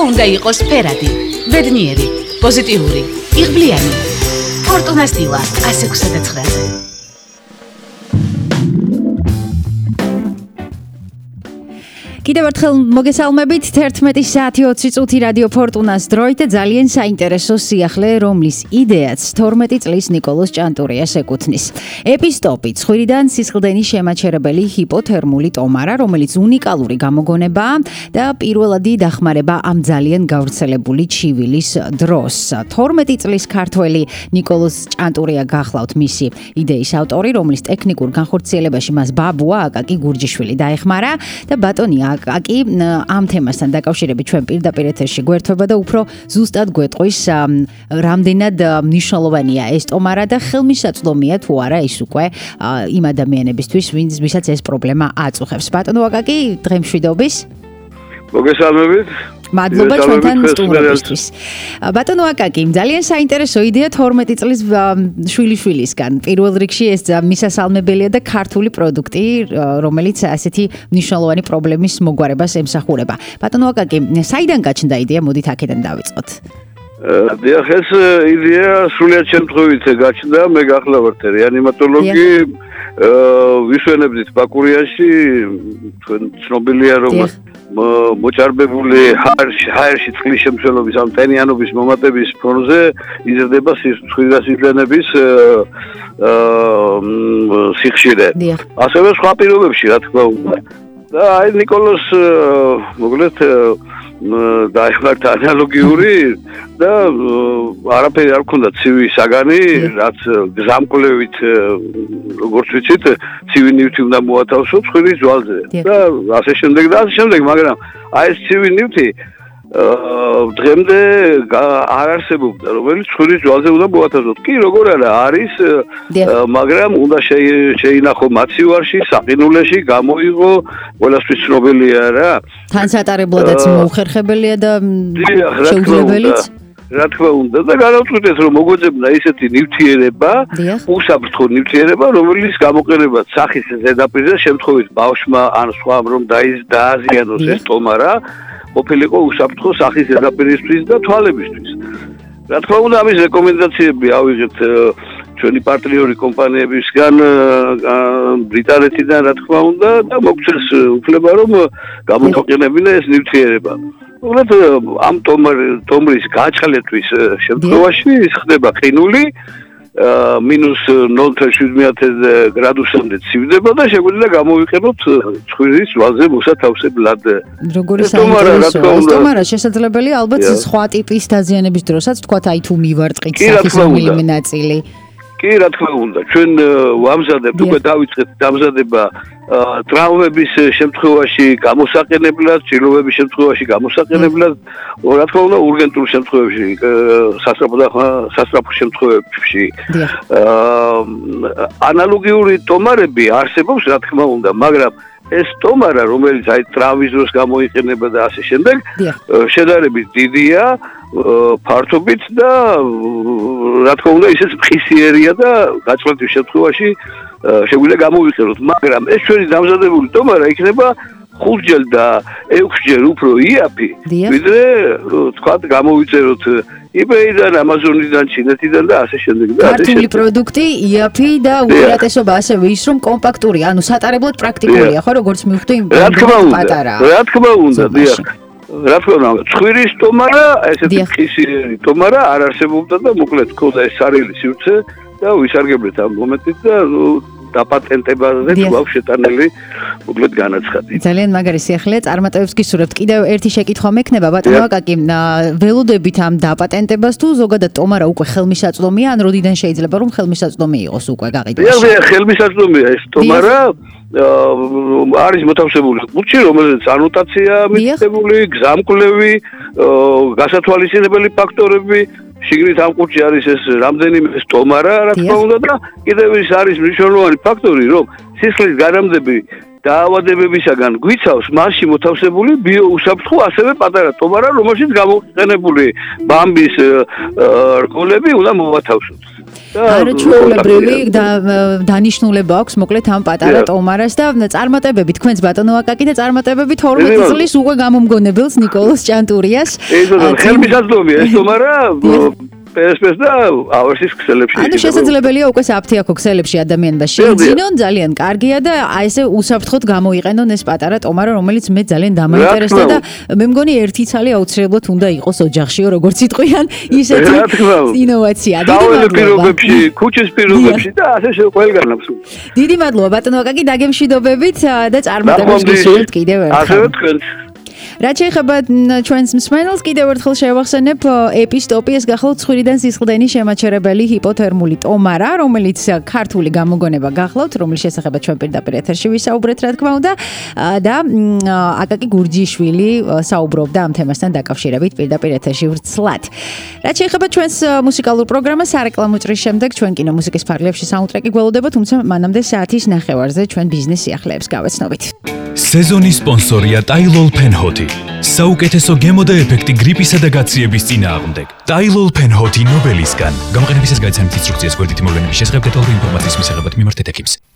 უნდა იყოს ფერადი, ბედნიერი, პოზიტიური, იღბლიანი. ფორტუნას დილა 169-ზე. კიდევ ერთხელ მოგესალმებით 11 საათი 20 წუთი რადიო ფორტუნას დროით და ძალიან საინტერესო სიახლე, რომლის იდეაც 12 წლის ნიკოლოზ ჭანტურიას ეკუთვნის. ეპისტოპი ცხვირიდან სისხლდენის შემაჩერებელი ჰიპოთერმული ტომარა, რომელიც უნიკალური გამოგონებაა და პირველადი დახმარება ამ ძალიან გავრცელებული ჩივილის დროს. 12 წლის ქართველი ნიკოლოზ ჭანტურია გახლავთ მისი იდეის ავტორი, რომლის ტექნიკურ განხორციელებაში მას ბაბუა აკაკი გურჯიშვილი დაეხმარა და ბატონია აკაკი ამ თემასთან დაკავშირებით ჩვენ პირდაპირ ეთერში გვერდება და უფრო ზუსტად გვეტყვის რამდენად მნიშვნელოვანია ეს ტომარა და ხელმისაწვდომია თუ არა ის უკვე იმ ადამიანებისთვის ვისაც ეს პრობლემა აწუხებს. ბატონო აკაკი, დღემშვიდობის. მოგესალმებით. მადლობა ჩვენთან სტუმრობისთვის. ბატონო აკაკი, ძალიან საინტერესო იდეა 12 წლის შვილიშვილისგან. პირველ რიგში ეს მისასალმებელია და ქართული პროდუქტი, რომელიც ასეთი მნიშვნელოვანი პრობლემის მოგვარებას ემსახურება. ბატონო აკაკი, საიდან გაჩნდა იდეა? მოდით აქედან დავიწყოთ. დიახ, ეს იდეა სრულიად შემთხვევით გაჩნდა. მე გახლავართ რეანიმატოლოგი, ვისვენებდით ბაკურიაში, თქვენ ცნობილია რომ მოჭარბებული ჰაერში წყლის შემცველობის ამ ტენიანობის მომატების ფონზე იზრდება ცხვირასისხლდენების სიხშირე. ასევე სხვა პირობებში, რა თქმა უნდა. და აი ნიკოლოზ მოგლეთ დაიხმართა ანალოგიური და არაფერი არ ქონდა ცივი საგანი, რაც გზამკვლევით როგორც ვიცით, ცივი ნივთი უნდა მოათავსო ცხვირის ძვალზე და ასე შემდეგ, მაგრამ აი ეს ცივი ნივთი დღემდე არ არსებობდა, რომელიც ცხვირის ძვალზე უნდა მოათავსოთ. კი, როგორ არა, არის, მაგრამ უნდა შეინახო მაცივარში, საყინულეში, გამოიღო, ყველასთვის ცნობილია რა. თანსატარებლადაც მოუხერხებელია და შეუძლებელიც. რა თქმა უნდა და განავწყვეტეთ რომ მოგვეძებნა ისეთი ნივთიერება, უსაფრთხო ნივთიერება, რომელიც გამოყენებად სახის ზედაპირზე შემთხვევით ბავშვმა ან სხვამ რომ დააზიანოს ეს ტომარა, ყოფილიყო უსაფრთხო სახის ზედაპირისთვის და თვალებისთვის. რა თქმა უნდა, ამის რეკომენდაციები ავიღეთ ჩვენი პარტნიორი კომპანიებისგან, ბრიტანეთიდან, რა თქმა უნდა, და მოგცეს უფლება რომ გამოყენებინა ეს ნივთიერება. ამ ტომრის გაჩხლეტვის შემთხვევაში ის ხდება ყინული -0.7 გრადუსამდე ცივდება და შეგვიძლია გამოვიყენოთ ცხვირის ძვალზე მოსათავსებლად. როგორი საინტერესოა. ეს ტომარა შესაძლებელია ალბათ სხვა ტიპის დაზიანების დროსაც, თქვათ აი თუ მივარტყით სახის მომილიმე ნაწილი. კი, რა თქმა უნდა, ჩვენ ვამზადებთ, უკვე დავიწყეთ დამზადება ტრავმების შემთხვევაში გამოსაყენებლად, ჭრილობების შემთხვევაში გამოსაყენებლად, რა თქმა უნდა, ურგენტულ შემთხვევებში, სასწრაფო შემთხვევებში. ანალოგიური ტომარები არსებობს, რა თქმა უნდა, მაგრამ ეს ტომარა, რომელიც აი ტრავმის დროს გამოიყენება და ასე შემდეგ, შედარებით დიდია, ფართობით და რა თქმა უნდა, ისიც მხისიერია და გაჭრილობის შემთხვევაში შეგვიძლია გამოვიყენოთ, მაგრამ ეს ჩვენი დამზადებული ტომარა იქნება 5-ჯერ და 6-ჯერ უფრო იაფი, ვიდრე თქვათ გამოვიწეროთ eBay-დან, Amazon-დან, ჩინეთიდან და ასე შემდეგ. ქართული პროდუქტი იაფი და უპირატესობა ასევე ის რომ კომპაქტური, ანუ სატარებლად პრაქტიკულია, ხო, როგორც მივხვდი, პატარა. რა თქმა უნდა, დიახ. რა თქმა უნდა, ცხვირის ტომარა, ესეთი მხისიერი ტომარა არ არსებობდა და მოკლედ ქონდა ეს სარელი სივრცე და ვისარგებლეთ ამ მომენტით და დაპატენტებაზე გვაქვს შეტანილი მოკლედ განაცხადი. ძალიან მაგარი სიახლეა, წარმატებებს გისურვებთ. კიდევ ერთი შეკითხვა მექნება, ბატონო აკაკი, ველოდებით ამ დაპატენტებას თუ ზოგადად ტომარა უკვე ხელმისაწვდომია, ან როდიდან შეიძლება რომ ხელმისაწვდომი იყოს უკვე გაყიდვაში? დიახ, ხელმისაწვდომია ეს ტომარა. არის მოთავსებული ყუთში, რომელზეც ანოტაცია მითითებული, გზამკვლევი, გასათვალისწინებელი ფაქტორები, შიგნით ამ ყუთში არის ეს რამდენიმე ტომარა, რა თქმა უნდა და კიდევ ის არის მნიშვნელოვანი ფაქტორი, რომ სისხლის განამდები დაავადებებისაგან გვიცავს მასში მოთავსებული ბიოუსაფრთხო ასევე პატარა ტომარა, რომელშიც გამოყენებული ბამბის რგოლები უნდა მოვათავსოთ. არა ჩვეულებრივი დანიშნულება აქვს მოკლედ ამ პატარა ტომარას და წარმატებები თქვენს ბატონო აკაკი და წარმატებები 12 წლის უკვე გამომგონებელს ნიკოლოზ ჭანტურიას. ხელმისაწვდომია ეს ტომარა პესპეს და ავერსის ქსელებში. ანუ შესაძლებელია უკვე საფთიაქო ქსელებში ადამიანს შეიძინონ, ძალიან კარგია და აი ესე უსაფრთხოდ გამოიყენონ ეს პატარა ტომარა, რომელიც მე ძალიან დამაინტერესდა და მე მგონი ერთი ცალი აუცილებლად უნდა იყოს ოჯახშიო, როგორც იტყვიან, ისეთი ინოვაცია. პირობებში, ქუჩის პირობებში და ასე ყველგან აბსოლუტურად. დიდი მადლობა ბატონო აკაკი დაგემშვიდობებით და წარმატებებს გისურვებთ კიდევ ერთხელ. ასევე თქვენ რაც შეეხება ჩვენს მსმენელს, კიდევ ერთხელ შევახსენებ ეპისტოპიას გახლავთ ცხვირიდან სისხლდენის შემაჩერებელი ჰიპოთერმული ტომარა, რომელიც ქართული გამოგონება გახლავთ, რომლის შესახებაც ჩვენ პირდაპირ ეთერში ვისაუბრეთ, რა თქმა უნდა, და აკაკი გურჯიშვილი საუბრობდა ამ თემასთან დაკავშირებით პირდაპირ ეთერში ვრცლად. რაც შეეხება ჩვენს მუსიკალურ პროგრამას, სარეკლამო წრის შემდეგ ჩვენ კინომუსიკის ფარგლებში საუნდტრეკი გველოდება, თუმცა მანამდე საათის ნახევარზე ჩვენ ბიზნეს სიახლეებს გავეცნობით. სეზონის სპონსორია ტაილოლ ფენჰოთი. საუკეთესო გემო და ეფექტი გრიპისა და გაციების წინააღმდეგ. ტაილოლ ფენჰოთი ნობელისგან. გამოყენებისას გაიცანით ინსტრუქციას გვერდითი მოვლენების შესახებ დეტალური ინფორმაციის მისაღებად მიმართ ეთექიმს.